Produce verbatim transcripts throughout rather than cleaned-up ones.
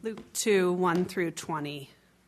Luke two, one through twenty.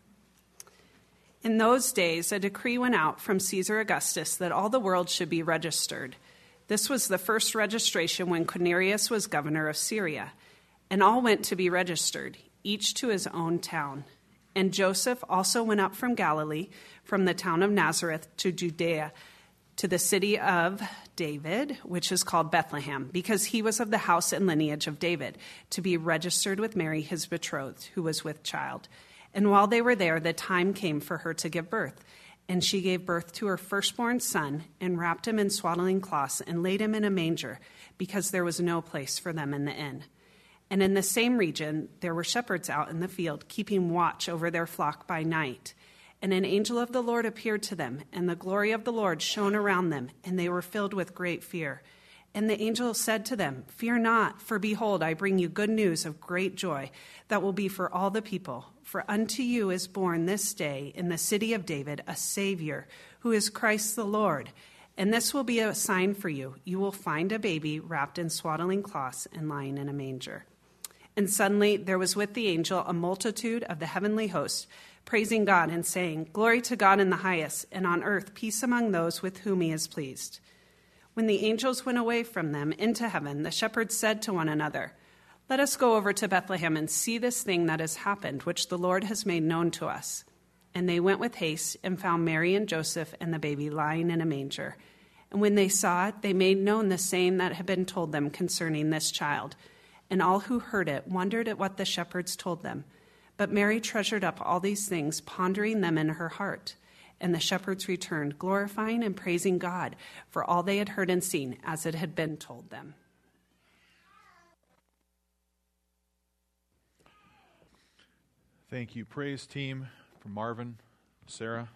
In those days, a decree went out from Caesar Augustus that all the world should be registered. This was the first registration when Quirinius was governor of Syria, and all went to be registered, each to his own town. And Joseph also went up from Galilee, from the town of Nazareth to Judea, to the city of David, which is called Bethlehem, because he was of the house and lineage of David, to be registered with Mary, his betrothed, who was with child. And while they were there, the time came for her to give birth. And she gave birth to her firstborn son, and wrapped him in swaddling cloths, and laid him in a manger, because there was no place for them in the inn. And in the same region there were shepherds out in the field, keeping watch over their flock by night. And an angel of the Lord appeared to them, and the glory of the Lord shone around them, and they were filled with great fear. And the angel said to them, "Fear not, for behold, I bring you good news of great joy that will be for all the people. For unto you is born this day in the city of David a Savior, who is Christ the Lord. And this will be a sign for you. You will find a baby wrapped in swaddling cloths and lying in a manger." And suddenly there was with the angel a multitude of the heavenly host, praising God and saying, "Glory to God in the highest, and on earth peace among those with whom he is pleased." When the angels went away from them into heaven, the shepherds said to one another, "Let us go over to Bethlehem and see this thing that has happened, which the Lord has made known to us." And they went with haste and found Mary and Joseph and the baby lying in a manger. And when they saw it, they made known the saying that had been told them concerning this child. And all who heard it wondered at what the shepherds told them. But Mary treasured up all these things, pondering them in her heart. And the shepherds returned, glorifying and praising God for all they had heard and seen, as it had been told them. Thank you, praise team, from Marvin, Sarah.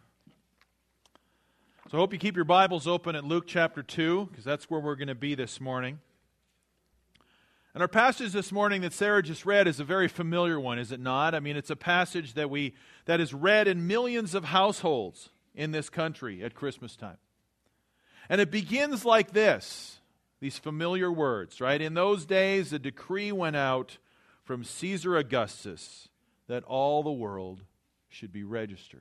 So I hope you keep your Bibles open at Luke chapter two, because that's where we're going to be this morning. And our passage this morning that Sarah just read is a very familiar one, is it not? I mean, it's a passage that we that is read in millions of households in this country at Christmas time. And it begins like this, these familiar words, right? In those days, a decree went out from Caesar Augustus that all the world should be registered.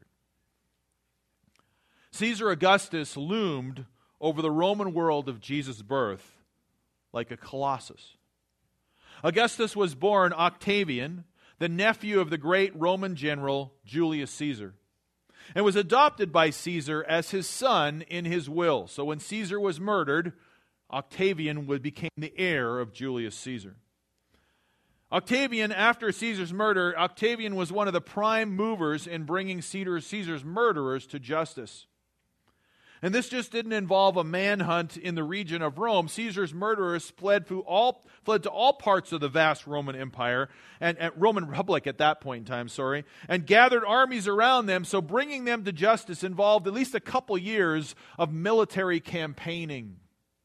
Caesar Augustus loomed over the Roman world of Jesus' birth like a colossus. Augustus was born Octavian, the nephew of the great Roman general Julius Caesar, and was adopted by Caesar as his son in his will. So when Caesar was murdered, Octavian became the heir of Julius Caesar. Octavian, after Caesar's murder, Octavian was one of the prime movers in bringing Caesar's murderers to justice. And this just didn't involve a manhunt in the region of Rome. Caesar's murderers fled through all, fled to all parts of the vast Roman Empire, and, and Roman Republic at that point in time, sorry, and gathered armies around them, so bringing them to justice involved at least a couple years of military campaigning.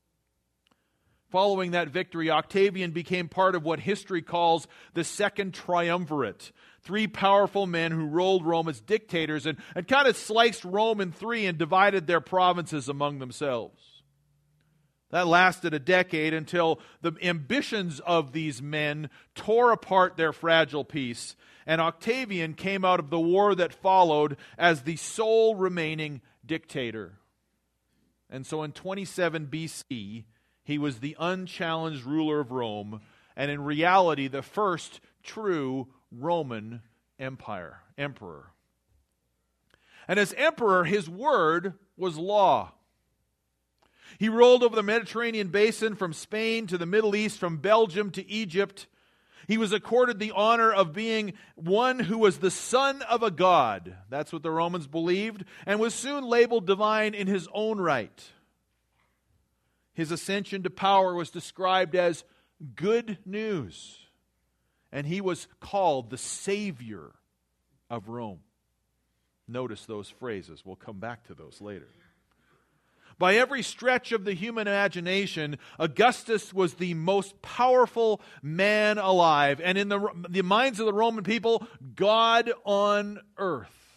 Following that victory, Octavian became part of what history calls the Second Triumvirate. Three powerful men who ruled Rome as dictators and, and kind of sliced Rome in three and divided their provinces among themselves. That lasted a decade until the ambitions of these men tore apart their fragile peace, and Octavian came out of the war that followed as the sole remaining dictator. And so in twenty-seven B C, he was the unchallenged ruler of Rome, and in reality, the first true Roman Empire, emperor. And as emperor, his word was law. He ruled over the Mediterranean basin from Spain to the Middle East, from Belgium to Egypt. He was accorded the honor of being one who was the son of a god. That's what the Romans believed, and was soon labeled divine in his own right. His ascension to power was described as good news. And he was called the Savior of Rome. Notice those phrases. We'll come back to those later. By every stretch of the human imagination, Augustus was the most powerful man alive. And in the, the minds of the Roman people, God on earth.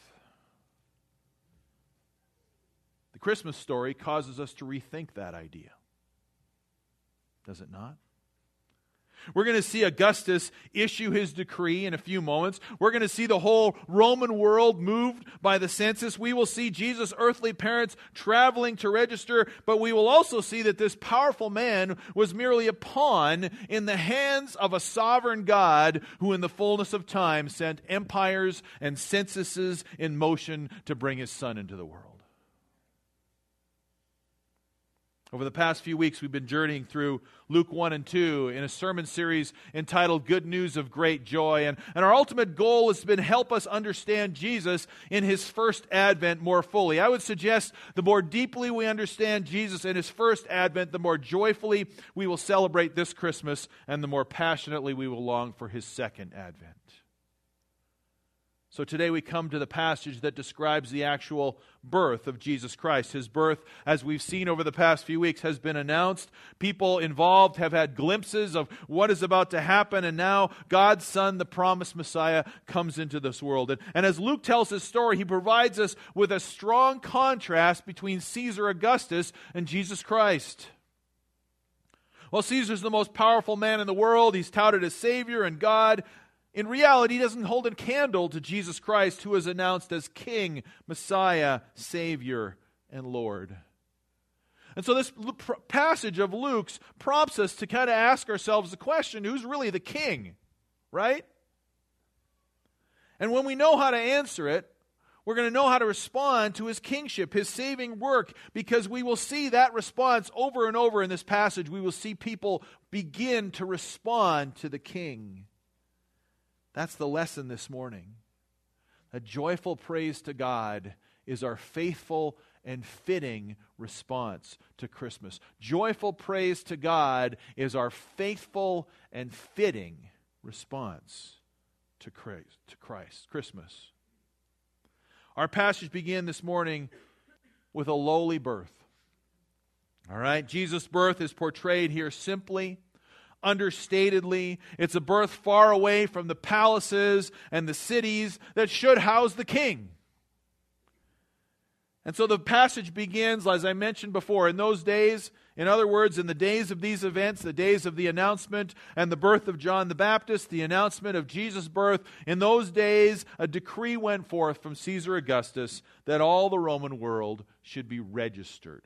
The Christmas story causes us to rethink that idea. Does it not? We're going to see Augustus issue his decree in a few moments. We're going to see the whole Roman world moved by the census. We will see Jesus' earthly parents traveling to register, but we will also see that this powerful man was merely a pawn in the hands of a sovereign God who in the fullness of time sent empires and censuses in motion to bring his son into the world. Over the past few weeks, we've been journeying through Luke one and two in a sermon series entitled Good News of Great Joy. And, and our ultimate goal has been help us understand Jesus in his first advent more fully. I would suggest the more deeply we understand Jesus in his first advent, the more joyfully we will celebrate this Christmas and the more passionately we will long for his second advent. So today we come to the passage that describes the actual birth of Jesus Christ. His birth, as we've seen over the past few weeks, has been announced. People involved have had glimpses of what is about to happen, and now God's Son, the promised Messiah, comes into this world. And, and as Luke tells his story, he provides us with a strong contrast between Caesar Augustus and Jesus Christ. Well, Caesar's the most powerful man in the world. He's touted as Savior and God. In reality, he doesn't hold a candle to Jesus Christ, who is announced as King, Messiah, Savior, and Lord. And so this passage of Luke's prompts us to kind of ask ourselves the question, who's really the king, right? And when we know how to answer it, we're going to know how to respond to his kingship, his saving work, because we will see that response over and over in this passage. We will see people begin to respond to the king. That's the lesson this morning. A joyful praise to God is our faithful and fitting response to Christmas. Joyful praise to God is our faithful and fitting response to Christ, to Christ, Christmas. Our passage begins this morning with a lowly birth. All right, Jesus' birth is portrayed here simply, understatedly. It's a birth far away from the palaces and the cities that should house the king. And so the passage begins, as I mentioned before, in those days, in other words, in the days of these events, the days of the announcement and the birth of John the Baptist, the announcement of Jesus' birth, in those days, a decree went forth from Caesar Augustus that all the Roman world should be registered.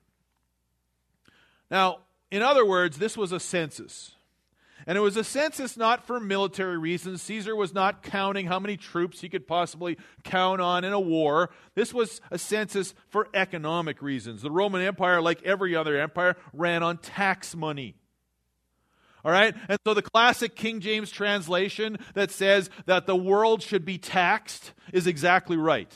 Now, in other words, this was a census. And it was a census not for military reasons. Caesar was not counting how many troops he could possibly count on in a war. This was a census for economic reasons. The Roman Empire, like every other empire, ran on tax money. All right? And so the classic King James translation that says that the world should be taxed is exactly right.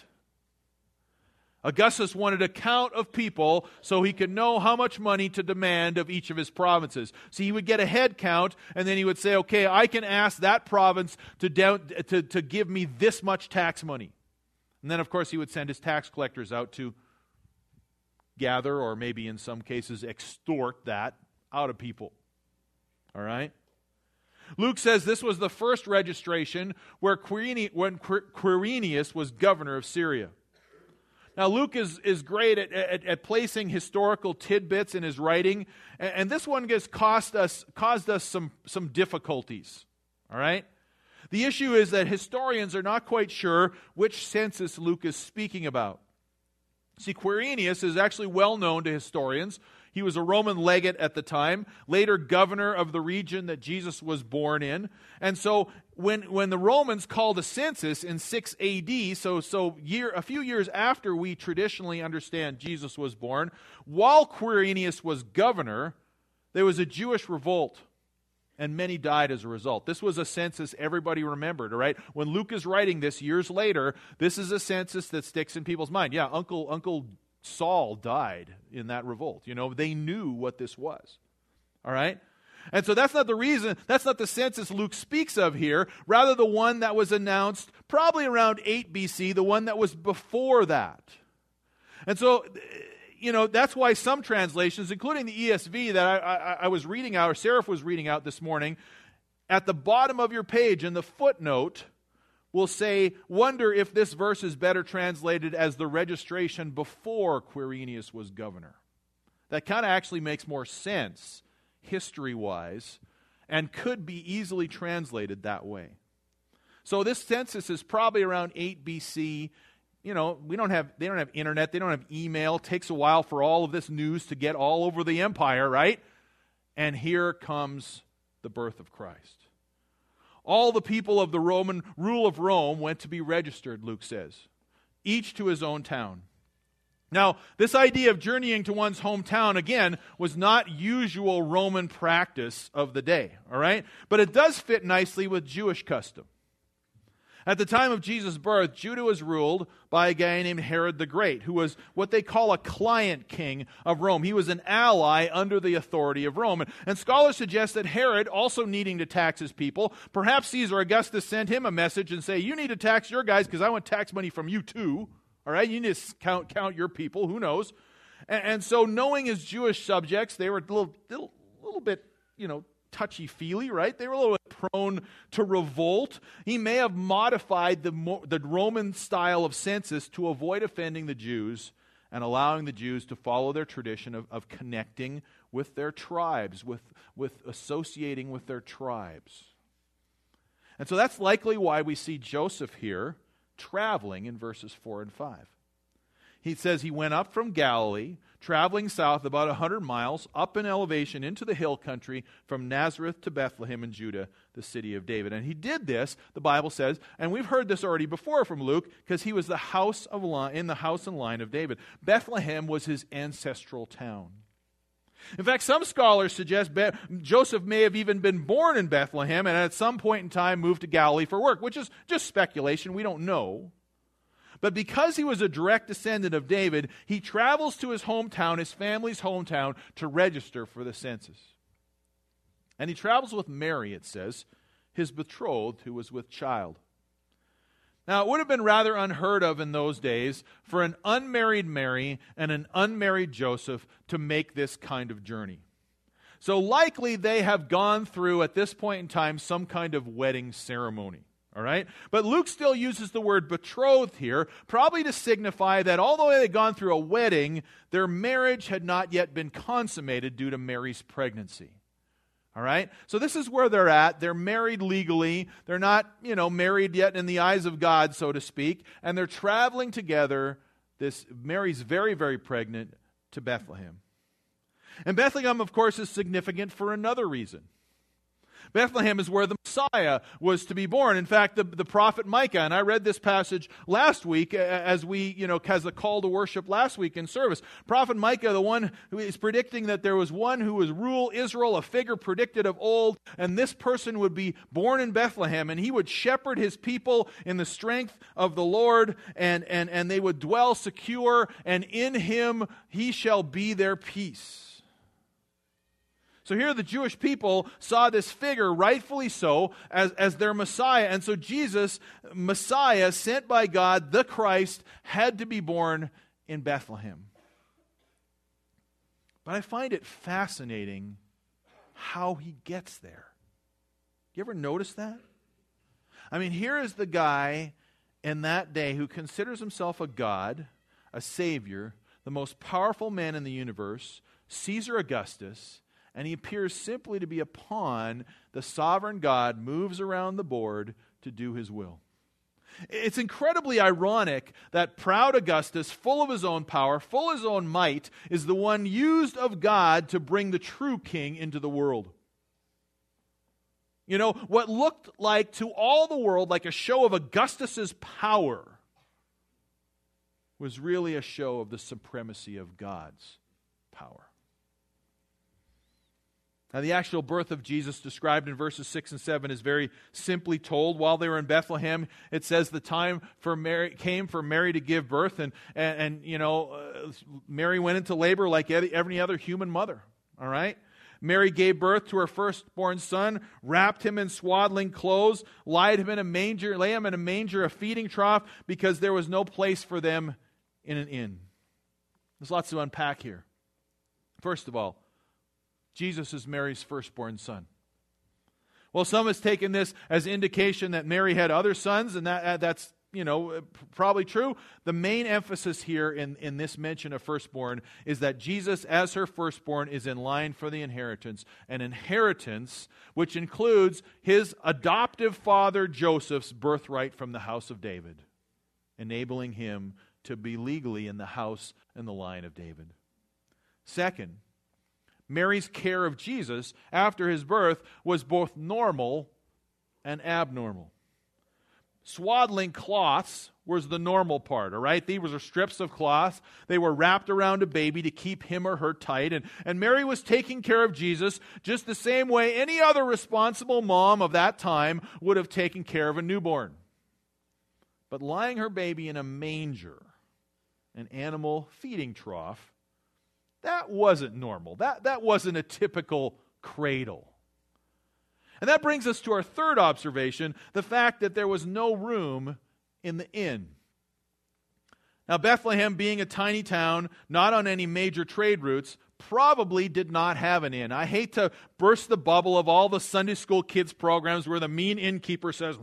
Augustus wanted a count of people so he could know how much money to demand of each of his provinces. So he would get a head count, and then he would say, okay, I can ask that province to, down, to, to give me this much tax money. And then, of course, he would send his tax collectors out to gather, or maybe in some cases extort that out of people. All right? Luke says this was the first registration where Quirinius, when Quirinius was governor of Syria. Now, Luke is, is great at, at, at placing historical tidbits in his writing, and, and this one has cost us, caused us some, some difficulties, all right? The issue is that historians are not quite sure which census Luke is speaking about. See, Quirinius is actually well known to historians. He was a Roman legate at the time, later governor of the region that Jesus was born in. And so when, when the Romans called a census in six A D, so, so year, a few years after we traditionally understand Jesus was born, while Quirinius was governor, there was a Jewish revolt, and many died as a result. This was a census everybody remembered, all right? When Luke is writing this years later, this is a census that sticks in people's mind. Yeah, Uncle Uncle Saul died in that revolt. You know, they knew what this was. All right? And so that's not the reason, that's not the census Luke speaks of here, rather the one that was announced probably around eight B C, the one that was before that. And so, you know, that's why some translations, including the E S V that I, I, I was reading out, or Seraph was reading out this morning, at the bottom of your page in the footnote, will say, wonder if this verse is better translated as the registration before Quirinius was governor. That kind of actually makes more sense, history-wise, and could be easily translated that way. So this census is probably around eight B C. You know, we don't have, they don't have internet, they don't have email. It takes a while for all of this news to get all over the empire, right? And here comes the birth of Christ. All the people of the Roman rule of Rome went to be registered, Luke says, each to his own town. Now, this idea of journeying to one's hometown, again, was not usual Roman practice of the day, all right? But it does fit nicely with Jewish custom. At the time of Jesus' birth, Judah was ruled by a guy named Herod the Great, who was what they call a client king of Rome. He was an ally under the authority of Rome. And scholars suggest that Herod, also needing to tax his people, perhaps Caesar Augustus sent him a message and say, you need to tax your guys because I want tax money from you too. All right, you need to count, count your people, who knows? And, and so knowing his Jewish subjects, they were a little, little, little bit, you know, touchy-feely, right? They were a little bit prone to revolt. He may have modified the, the Roman style of census to avoid offending the Jews and allowing the Jews to follow their tradition of, of connecting with their tribes, with, with associating with their tribes. And so that's likely why we see Joseph here traveling in verses four and five. He says he went up from Galilee, traveling south about one hundred miles, up in elevation into the hill country from Nazareth to Bethlehem in Judah, the city of David. And he did this, the Bible says, and we've heard this already before from Luke, because he was the house of line, in the house and line of David. Bethlehem was his ancestral town. In fact, some scholars suggest Be- Joseph may have even been born in Bethlehem and at some point in time moved to Galilee for work, which is just speculation. We don't know. But because he was a direct descendant of David, he travels to his hometown, his family's hometown, to register for the census. And he travels with Mary, it says, his betrothed, who was with child. Now, it would have been rather unheard of in those days for an unmarried Mary and an unmarried Joseph to make this kind of journey. So likely they have gone through, at this point in time, some kind of wedding ceremony. All right? But Luke still uses the word betrothed here, probably to signify that although they had gone through a wedding, their marriage had not yet been consummated due to Mary's pregnancy. All right? So this is where they're at. They're married legally. They're not, you know, married yet in the eyes of God, so to speak. And they're traveling together. This Mary's very, very pregnant to Bethlehem. And Bethlehem, of course, is significant for another reason. Bethlehem is where the Messiah was to be born. In fact, the, the prophet Micah, and I read this passage last week as we, you know, as a call to worship last week in service. Prophet Micah, the one who is predicting that there was one who would rule Israel, a figure predicted of old, and this person would be born in Bethlehem, and he would shepherd his people in the strength of the Lord, and, and, and they would dwell secure, and in him he shall be their peace. So here the Jewish people saw this figure, rightfully so, as, as their Messiah. And so Jesus, Messiah, sent by God, the Christ, had to be born in Bethlehem. But I find it fascinating how he gets there. You ever notice that? I mean, here is the guy in that day who considers himself a god, a savior, the most powerful man in the universe, Caesar Augustus, and he appears simply to be a pawn. The sovereign God moves around the board to do his will. It's incredibly ironic that proud Augustus, full of his own power, full of his own might, is the one used of God to bring the true king into the world. You know, what looked like to all the world like a show of Augustus's power was really a show of the supremacy of God's power. Now, the actual birth of Jesus described in verses six and seven is very simply told. While they were in Bethlehem, it says the time for Mary came for Mary to give birth, and, and, and you know, uh, Mary went into labor like every other human mother, all right? Mary gave birth to her firstborn son, wrapped him in swaddling clothes, laid him in a manger, lay him in a manger, a feeding trough, because there was no place for them in an inn. There's lots to unpack here. First of all, Jesus is Mary's firstborn son. Well, some has taken this as indication that Mary had other sons, and that that's you know, probably true. The main emphasis here in, in this mention of firstborn is that Jesus, as her firstborn, is in line for the inheritance. An inheritance which includes his adoptive father Joseph's birthright from the house of David, enabling him to be legally in the house and the line of David. Second, Mary's care of Jesus after his birth was both normal and abnormal. Swaddling cloths was the normal part, all right? These were strips of cloth. They were wrapped around a baby to keep him or her tight. And, and Mary was taking care of Jesus just the same way any other responsible mom of that time would have taken care of a newborn. But lying her baby in a manger, an animal feeding trough, that wasn't normal. That, that wasn't a typical cradle. And that brings us to our third observation, the fact that there was no room in the inn. Now, Bethlehem, being a tiny town, not on any major trade routes, probably did not have an inn. I hate to burst the bubble of all the Sunday school kids programs where the mean innkeeper says,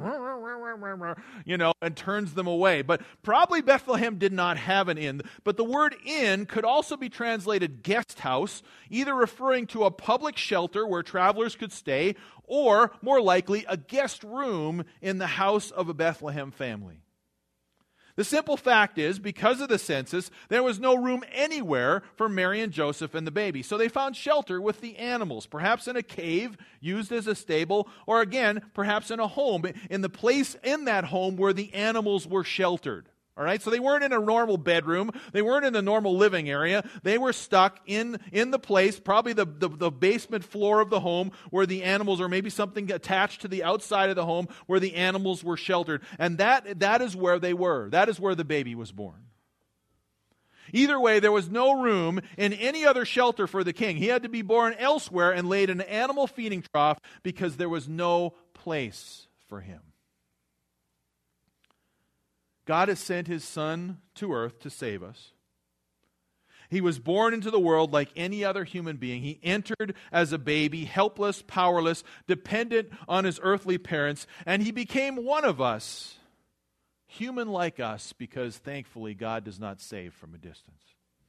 you know, and turns them away. But probably Bethlehem did not have an inn. But the word inn could also be translated guest house, either referring to a public shelter where travelers could stay, or, more likely, a guest room in the house of a Bethlehem family. The simple fact is, because of the census, there was no room anywhere for Mary and Joseph and the baby. So they found shelter with the animals, perhaps in a cave used as a stable, or again, perhaps in a home, in the place in that home where the animals were sheltered. All right, so they weren't in a normal bedroom. They weren't in the normal living area. They were stuck in, in the place, probably the, the, the basement floor of the home where the animals, or maybe something attached to the outside of the home where the animals were sheltered. And that, that is where they were. That is where the baby was born. Either way, there was no room in any other shelter for the king. He had to be born elsewhere and laid in an animal feeding trough because there was no place for him. God has sent his Son to earth to save us. He was born into the world like any other human being. He entered as a baby, helpless, powerless, dependent on his earthly parents, and he became one of us, human like us, because thankfully God does not save from a distance.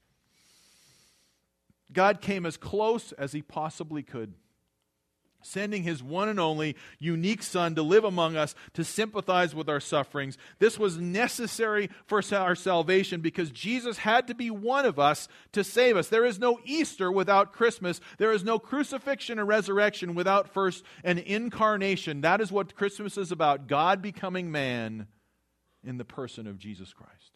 God came as close as he possibly could, sending his one and only unique Son to live among us, to sympathize with our sufferings. This was necessary for our salvation because Jesus had to be one of us to save us. There is no Easter without Christmas. There is no crucifixion or resurrection without first an incarnation. That is what Christmas is about, God becoming man in the person of Jesus Christ.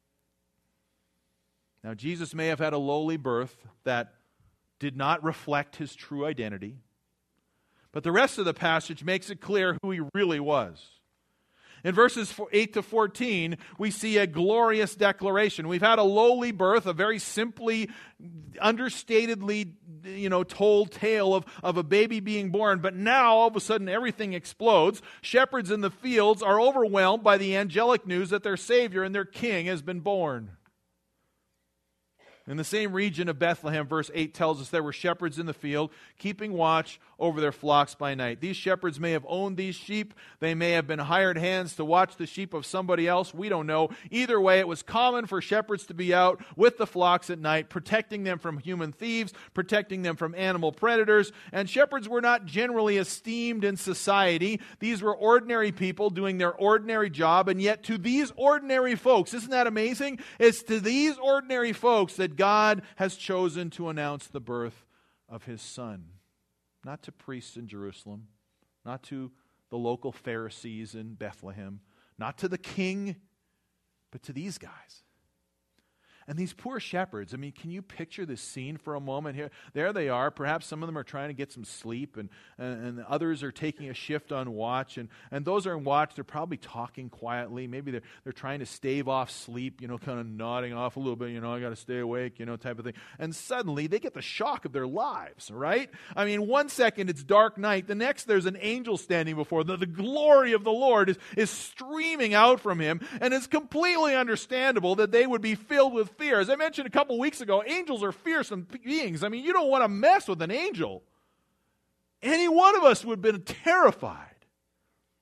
Now, Jesus may have had a lowly birth that did not reflect his true identity. But the rest of the passage makes it clear who he really was. In verses eight to fourteen, we see a glorious declaration. We've had a lowly birth, a very simply, understatedly, you know, told tale of, of a baby being born. But now, all of a sudden, everything explodes. Shepherds in the fields are overwhelmed by the angelic news that their Savior and their King has been born. In the same region of Bethlehem, verse eight tells us there were shepherds in the field, keeping watch over their flocks by night. These shepherds may have owned these sheep. They may have been hired hands to watch the sheep of somebody else. We don't know. Either way, it was common for shepherds to be out with the flocks at night, protecting them from human thieves, protecting them from animal predators. And shepherds were not generally esteemed in society. These were ordinary people doing their ordinary job. And yet to these ordinary folks, isn't that amazing? It's to these ordinary folks that God has chosen to announce the birth of his Son. Not to priests in Jerusalem, not to the local Pharisees in Bethlehem, not to the king, but to these guys. And these poor shepherds, I mean, can you picture this scene for a moment here? There they are. Perhaps some of them are trying to get some sleep, and, and, and others are taking a shift on watch. And, and those are on watch, they're probably talking quietly. Maybe they're, they're trying to stave off sleep, you know, kind of nodding off a little bit, you know, I got to stay awake, you know, type of thing. And suddenly they get the shock of their lives, right? I mean, one second it's dark night. The next there's an angel standing before them. The glory of the Lord is, is streaming out from him. And it's completely understandable that they would be filled with fear. As I mentioned a couple weeks ago, angels are fearsome beings. I mean, you don't want to mess with an angel. Any one of us would have been terrified.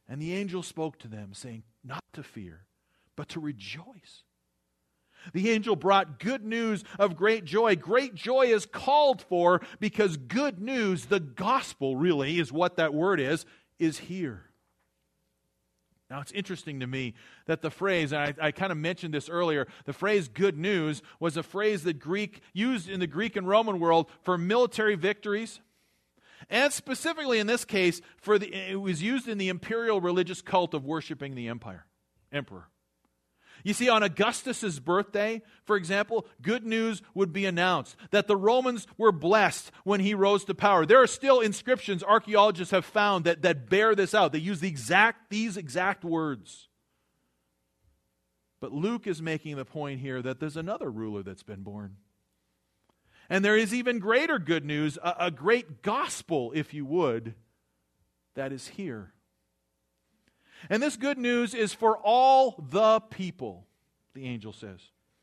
And the angel spoke to them, saying, not to fear, but to rejoice. The angel brought good news of great joy. Great joy is called for because good news, the gospel really is what that word is, is here. Now, it's interesting to me that the phrase, and I, I kind of mentioned this earlier, the phrase good news was a phrase that Greek used in the Greek and Roman world for military victories. And specifically in this case, for the, it was used in the imperial religious cult of worshiping the empire, emperor. You see, on Augustus' birthday, for example, good news would be announced that the Romans were blessed when he rose to power. There are still inscriptions archaeologists have found that, that bear this out. They use the exact, these exact words. But Luke is making the point here that there's another ruler that's been born. And there is even greater good news, a, a great gospel, if you would, that is here. And this good news is for all the people, the angel says.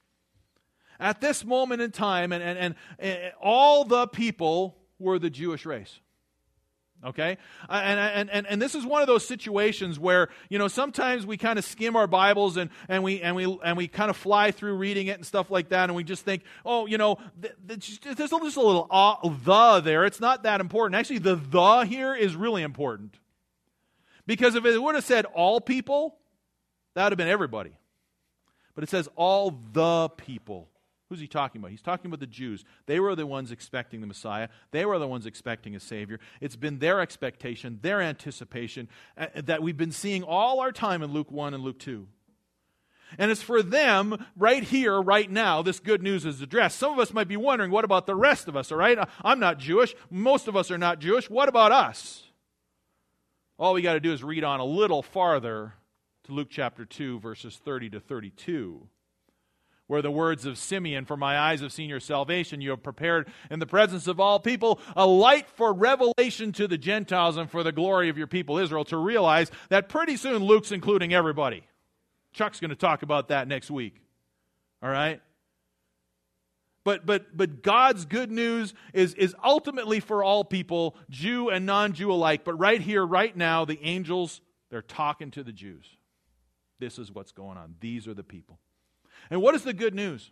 At this moment in time, and, and, and, and all the people were the Jewish race. Okay? And, and, and, and this is one of those situations where, you know, sometimes we kind of skim our Bibles and, and we and we and we kind of fly through reading it and stuff like that, and we just think, oh, you know, th- th- there's just a little uh, the there. It's not that important. Actually, the the here is really important. Because if it would have said all people, that would have been everybody. But it says all the people. Who's he talking about? He's talking about the Jews. They were the ones expecting the Messiah. They were the ones expecting a Savior. It's been their expectation, their anticipation, uh, that we've been seeing all our time in Luke one and Luke two. And it's for them, right here, right now, this good news is addressed. Some of us might be wondering, what about the rest of us, all right? I'm not Jewish. Most of us are not Jewish. What about us? All we got to do is read on a little farther to Luke chapter two, verses thirty to thirty-two. Where the words of Simeon, for my eyes have seen your salvation, you have prepared in the presence of all people a light for revelation to the Gentiles and for the glory of your people Israel, to realize that pretty soon Luke's including everybody. Chuck's going to talk about that next week. All right? But but but God's good news is, is ultimately for all people, Jew and non-Jew alike. But right here, right now, the angels, they're talking to the Jews. This is what's going on. These are the people. And what is the good news?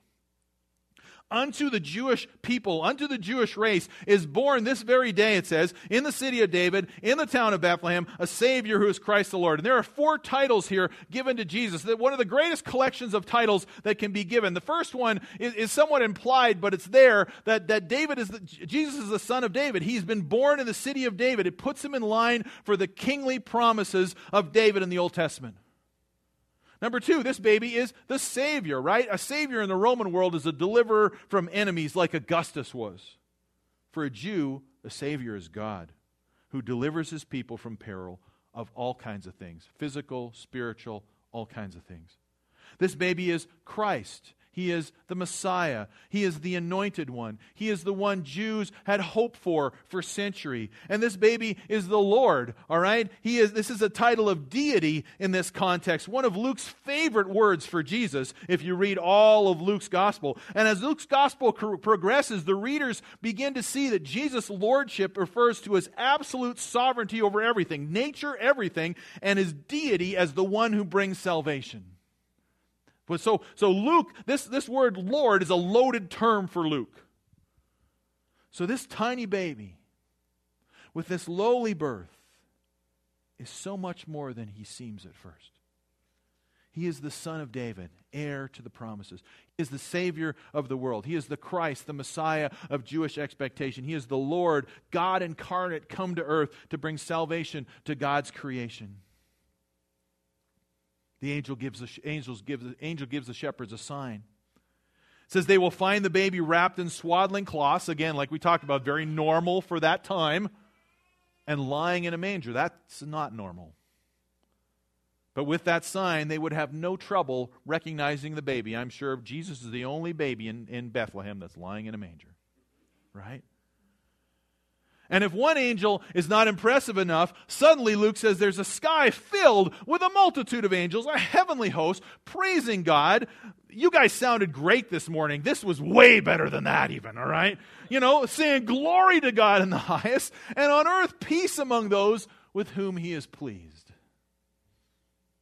Unto the Jewish people, unto the Jewish race, is born this very day, it says, in the city of David, in the town of Bethlehem, a Savior who is Christ the Lord. And there are four titles here given to Jesus. One of the greatest collections of titles that can be given. The first one is, is somewhat implied, but it's there, that, that David is the, Jesus is the son of David. He's been born in the city of David. It puts him in line for the kingly promises of David in the Old Testament. Number two, this baby is the Savior, right? A Savior in the Roman world is a deliverer from enemies like Augustus was. For a Jew, a Savior is God, who delivers his people from peril of all kinds of things. Physical, spiritual, all kinds of things. This baby is Christ. He is the Messiah. He is the anointed one. He is the one Jews had hoped for for centuries. And this baby is the Lord, all right? He is. This is a title of deity in this context. One of Luke's favorite words for Jesus, if you read all of Luke's gospel. And as Luke's gospel co- progresses, the readers begin to see that Jesus' lordship refers to his absolute sovereignty over everything, nature, everything, and his deity as the one who brings salvation. But so, so Luke, this, this word Lord is a loaded term for Luke. So this tiny baby with this lowly birth is so much more than he seems at first. He is the son of David, heir to the promises. He is the Savior of the world. He is the Christ, the Messiah of Jewish expectation. He is the Lord, God incarnate, come to earth to bring salvation to God's creation. The angel gives the angels gives the angel gives the shepherds a sign. It says they will find the baby wrapped in swaddling cloths, again, like we talked about, very normal for that time, and lying in a manger. That's not normal. But with that sign, they would have no trouble recognizing the baby. I'm sure Jesus is the only baby in, in Bethlehem that's lying in a manger. Right? And if one angel is not impressive enough, suddenly Luke says there's a sky filled with a multitude of angels, a heavenly host, praising God. You guys sounded great this morning. This was way better than that even, all right? You know, saying glory to God in the highest, and on earth peace among those with whom he is pleased.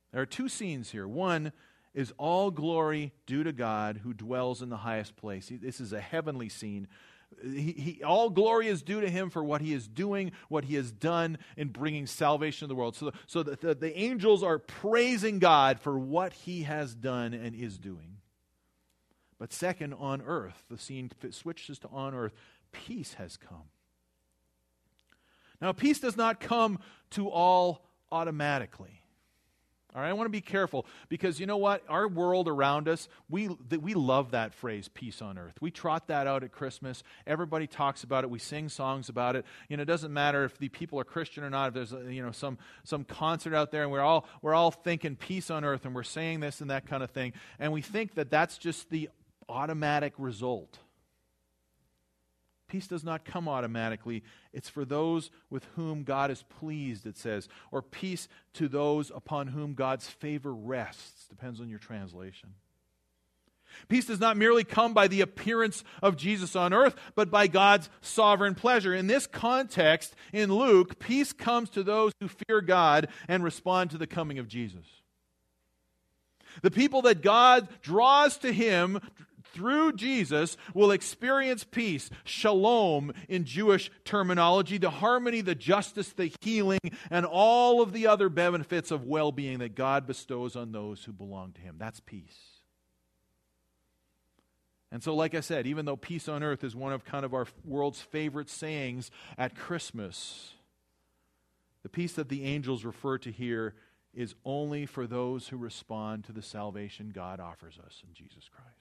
There are two scenes here. One is all glory due to God who dwells in the highest place. He, this is a heavenly scene. He, he, all glory is due to him for what he is doing, what he has done in bringing salvation to the world. So, so the, the, the angels are praising God for what he has done and is doing. But second, on earth, the scene switches to on earth, peace has come. Now, peace does not come to all automatically. All right, I want to be careful because you know what? Our world around us, we we love that phrase, peace on earth. We trot that out at Christmas. Everybody talks about it. We sing songs about it. You know, it doesn't matter if the people are Christian or not. If there's a, you know some some concert out there and we're all we're all thinking peace on earth and we're saying this and that kind of thing, and we think that that's just the automatic result. Peace does not come automatically. It's for those with whom God is pleased, it says, or peace to those upon whom God's favor rests. Depends on your translation. Peace does not merely come by the appearance of Jesus on earth, but by God's sovereign pleasure. In this context, in Luke, peace comes to those who fear God and respond to the coming of Jesus. The people that God draws to him through Jesus will experience peace, shalom in Jewish terminology, the harmony, the justice, the healing, and all of the other benefits of well-being that God bestows on those who belong to him. That's peace. And so, like I said, even though peace on earth is one of kind of our world's favorite sayings at Christmas, the peace that the angels refer to here is only for those who respond to the salvation God offers us in Jesus Christ.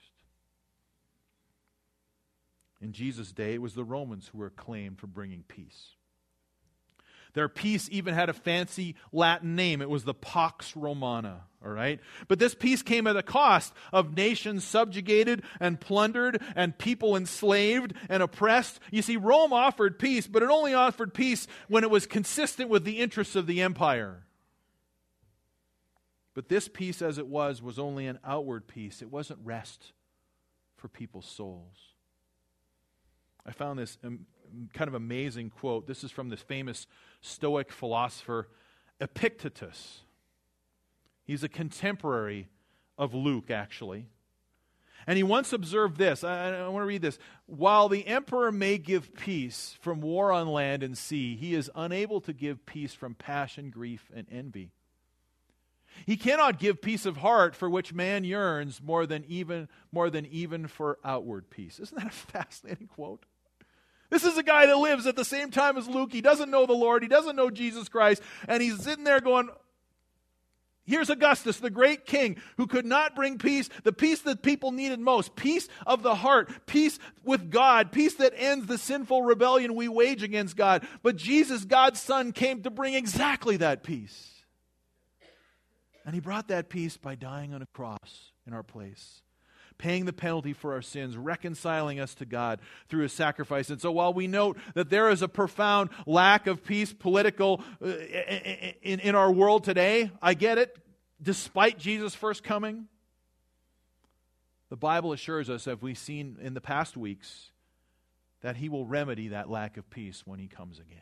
In Jesus' day, it was the Romans who were acclaimed for bringing peace. Their peace even had a fancy Latin name. It was the Pax Romana, all right? But this peace came at a cost of nations subjugated and plundered and people enslaved and oppressed. You see, Rome offered peace, but it only offered peace when it was consistent with the interests of the empire. But this peace as it was, was only an outward peace. It wasn't rest for people's souls. I found this um, kind of amazing quote. This is from this famous Stoic philosopher, Epictetus. He's a contemporary of Luke, actually. And he once observed this. I, I want to read this. While the emperor may give peace from war on land and sea, he is unable to give peace from passion, grief, and envy. He cannot give peace of heart for which man yearns more than even more than even for outward peace. Isn't that a fascinating quote? This is a guy that lives at the same time as Luke. He doesn't know the Lord. He doesn't know Jesus Christ. And he's sitting there going, here's Augustus, the great king, who could not bring peace, the peace that people needed most, peace of the heart, peace with God, peace that ends the sinful rebellion we wage against God. But Jesus, God's Son, came to bring exactly that peace. And he brought that peace by dying on a cross in our place, paying the penalty for our sins, reconciling us to God through his sacrifice. And so while we note that there is a profound lack of peace political uh, in, in our world today, I get it, despite Jesus' first coming, the Bible assures us, as we've seen in the past weeks, that he will remedy that lack of peace when he comes again.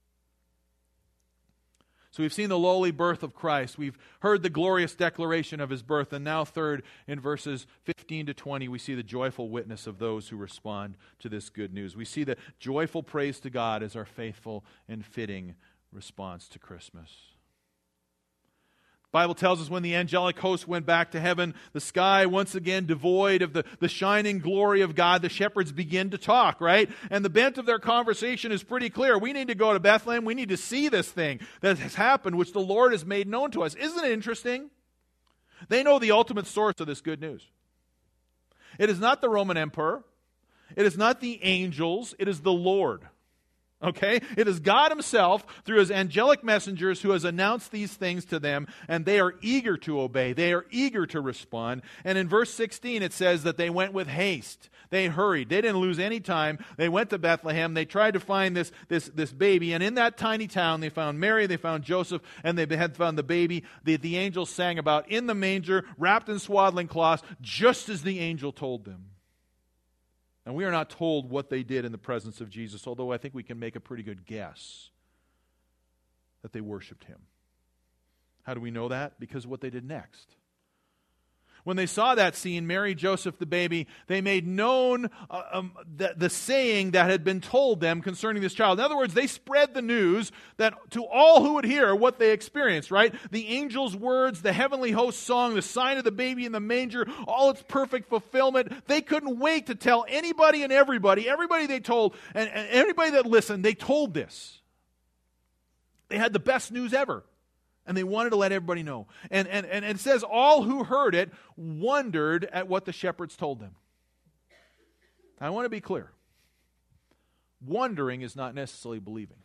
So we've seen the lowly birth of Christ. We've heard the glorious declaration of his birth. And now third, in verses fifteen to twenty, we see the joyful witness of those who respond to this good news. We see the joyful praise to God as our faithful and fitting response to Christmas. The Bible tells us when the angelic host went back to heaven, the sky once again devoid of the, the shining glory of God, the shepherds begin to talk, right? And the bent of their conversation is pretty clear. We need to go to Bethlehem. We need to see this thing that has happened, which the Lord has made known to us. Isn't it interesting? They know the ultimate source of this good news. It is not the Roman emperor. It is not the angels. It is the Lord. Okay? It is God himself, through his angelic messengers, who has announced these things to them, and they are eager to obey. They are eager to respond. And in verse sixteen, it says that they went with haste. They hurried. They didn't lose any time. They went to Bethlehem. They tried to find this, this, this baby. And in that tiny town, they found Mary, they found Joseph, and they had found the baby that the angels sang about in the manger, wrapped in swaddling cloths, just as the angel told them. And we are not told what they did in the presence of Jesus, although I think we can make a pretty good guess that they worshiped him. How do we know that? Because of what they did next. When they saw that scene, Mary, Joseph, the baby, they made known uh, um, the, the saying that had been told them concerning this child. In other words, they spread the news that to all who would hear what they experienced, right? The angel's words, the heavenly host song, the sign of the baby in the manger, all its perfect fulfillment. They couldn't wait to tell anybody and everybody, everybody they told, and, and everybody that listened, they told this. They had the best news ever. And they wanted to let everybody know. And, and, and it says all who heard it wondered at what the shepherds told them. I want to be clear. Wondering is not necessarily believing.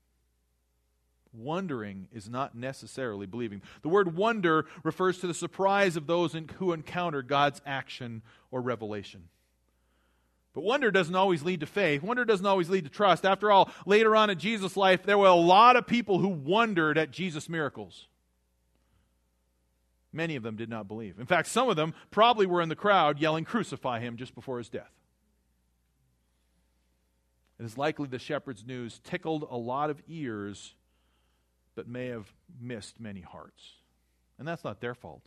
Wondering is not necessarily believing. The word wonder refers to the surprise of those in, who encounter God's action or revelation. But wonder doesn't always lead to faith. Wonder doesn't always lead to trust. After all, later on in Jesus' life, there were a lot of people who wondered at Jesus' miracles. Many of them did not believe. In fact, some of them probably were in the crowd yelling, "Crucify him," just before his death. It is likely the shepherd's news tickled a lot of ears, but may have missed many hearts. And that's not their fault.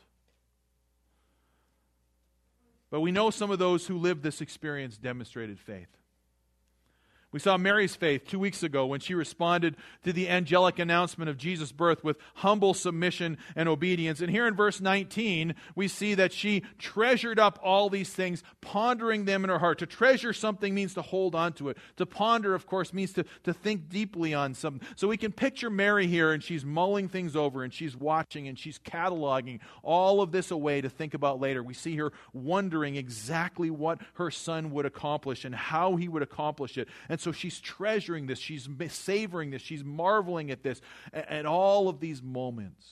But we know some of those who lived this experience demonstrated faith. We saw Mary's faith two weeks ago when she responded to the angelic announcement of Jesus' birth with humble submission and obedience. And here in verse nineteen, we see that she treasured up all these things, pondering them in her heart. To treasure something means to hold on to it. To ponder, of course, means to, to think deeply on something. So we can picture Mary here, and she's mulling things over, and she's watching, and she's cataloging all of this away to think about later. We see her wondering exactly what her son would accomplish and how he would accomplish it. And so she's treasuring this, she's savoring this, she's marveling at this, at all of these moments.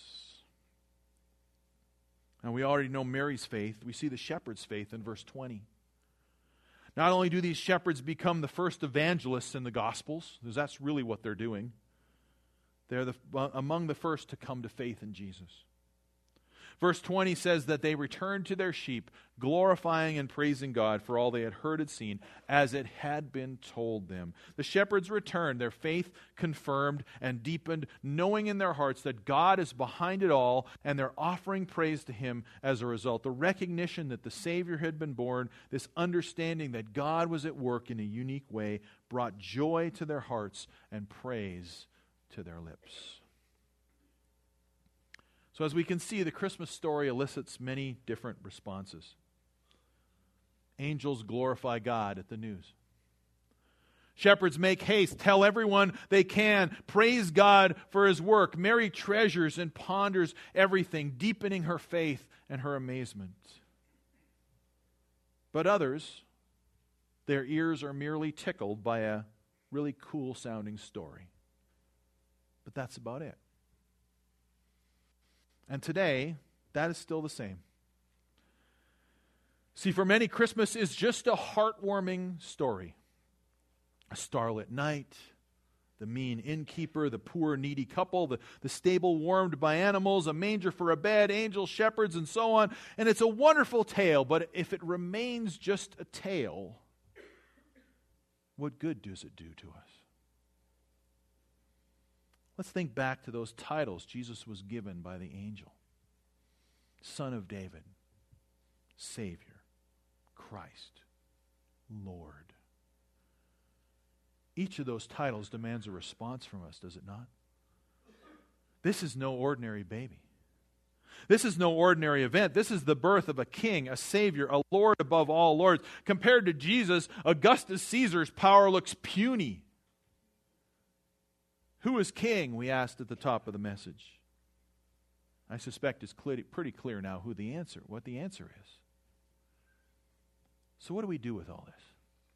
And we already know Mary's faith. We see the shepherd's faith in verse twenty. Not only do these shepherds become the first evangelists in the Gospels, because that's really what they're doing, they're the, among the first to come to faith in Jesus. Verse twenty says that they returned to their sheep, glorifying and praising God for all they had heard and seen, as it had been told them. The shepherds returned, their faith confirmed and deepened, knowing in their hearts that God is behind it all, and they're offering praise to Him as a result. The recognition that the Savior had been born, this understanding that God was at work in a unique way, brought joy to their hearts and praise to their lips. So as we can see, the Christmas story elicits many different responses. Angels glorify God at the news. Shepherds make haste, tell everyone they can, praise God for His work. Mary treasures and ponders everything, deepening her faith and her amazement. But others, their ears are merely tickled by a really cool sounding story. But that's about it. And today, that is still the same. See, for many, Christmas is just a heartwarming story. A starlit night, the mean innkeeper, the poor needy couple, the, the stable warmed by animals, a manger for a bed, angels, shepherds, and so on. And it's a wonderful tale, but if it remains just a tale, what good does it do to us? Let's think back to those titles Jesus was given by the angel. Son of David, Savior, Christ, Lord. Each of those titles demands a response from us, does it not? This is no ordinary baby. This is no ordinary event. This is the birth of a king, a savior, a Lord above all lords. Compared to Jesus, Augustus Caesar's power looks puny. Who is king? We asked at the top of the message. I suspect it's clear, pretty clear now who the answer, what the answer is. So what do we do with all this?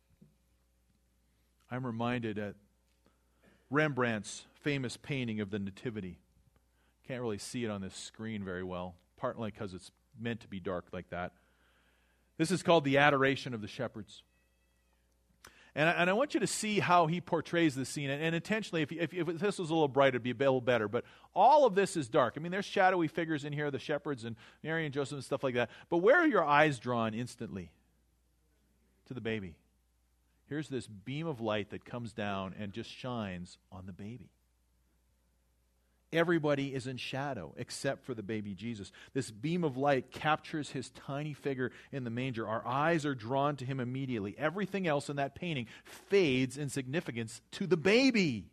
I'm reminded at Rembrandt's famous painting of the Nativity. Can't really see it on this screen very well, partly because it's meant to be dark like that. This is called The Adoration of the Shepherds. And I, and I want you to see how he portrays this scene. And, and intentionally, if, if, if this was a little brighter, it'd be a little better. But all of this is dark. I mean, there's shadowy figures in here, the shepherds and Mary and Joseph and stuff like that. But where are your eyes drawn instantly? To the baby. Here's this beam of light that comes down and just shines on the baby. everybody is in shadow except for the baby Jesus. This beam of light captures his tiny figure in the manger. Our eyes are drawn to him immediately. Everything else in that painting fades in significance to the baby.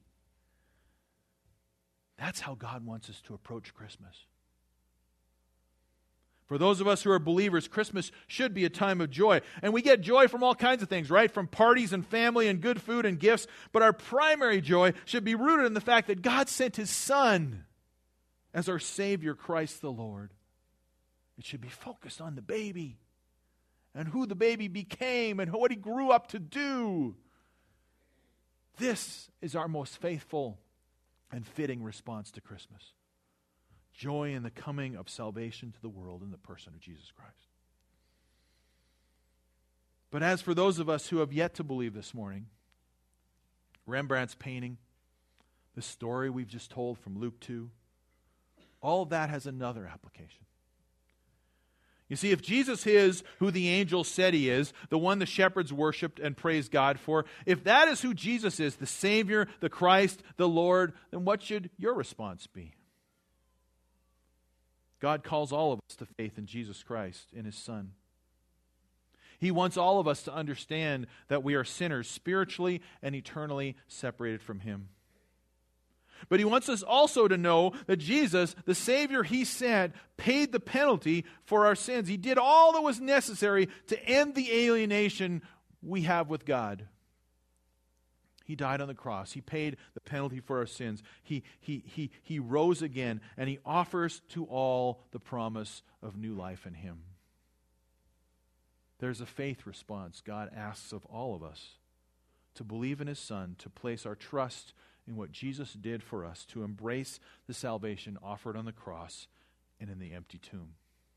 That's how God wants us to approach Christmas. For those of us who are believers, Christmas should be a time of joy. And we get joy from all kinds of things, right? From parties and family and good food and gifts. But our primary joy should be rooted in the fact that God sent his Son as our Savior, Christ the Lord. It should be focused on the baby and who the baby became and what he grew up to do. This is our most faithful and fitting response to Christmas. Joy in the coming of salvation to the world in the person of Jesus Christ. But as for those of us who have yet to believe this morning, Rembrandt's painting, the story we've just told from Luke two, all of that has another application. You see, if Jesus is who the angel said he is, the one the shepherds worshiped and praised God for, if that is who Jesus is, the Savior, the Christ, the Lord, then what should your response be? God calls all of us to faith in Jesus Christ, in his Son. He wants all of us to understand that we are sinners, spiritually and eternally separated from him. But he wants us also to know that Jesus, the Savior he sent, paid the penalty for our sins. He did all that was necessary to end the alienation we have with God. He died on the cross. He paid the penalty for our sins. He, he, he, he rose again, and he offers to all the promise of new life in him. There's a faith response God asks of all of us to believe in his Son, to place our trust in what Jesus did for us, to embrace the salvation offered on the cross and in the empty tomb.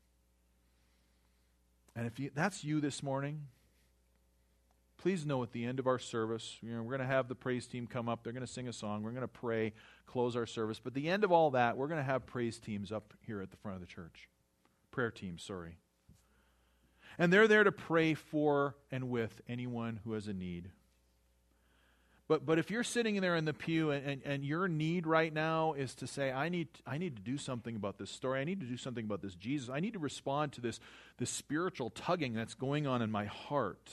And if you, that's you this morning, please know at the end of our service, you know, we're going to have the praise team come up. They're going to sing a song. We're going to pray, close our service. But at the end of all that, we're going to have praise teams up here at the front of the church. Prayer teams, sorry. And they're there to pray for and with anyone who has a need. But but if you're sitting there in the pew and, and, and your need right now is to say, I need I need to do something about this story. I need to do something about this Jesus. I need to respond to this, this spiritual tugging that's going on in my heart.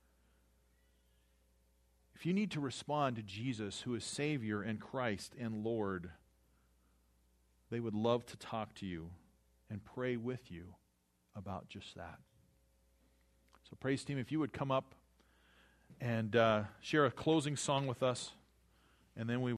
If you need to respond to Jesus, who is Savior and Christ and Lord, they would love to talk to you and pray with you about just that. So praise team, if you would come up and uh, share a closing song with us, and then we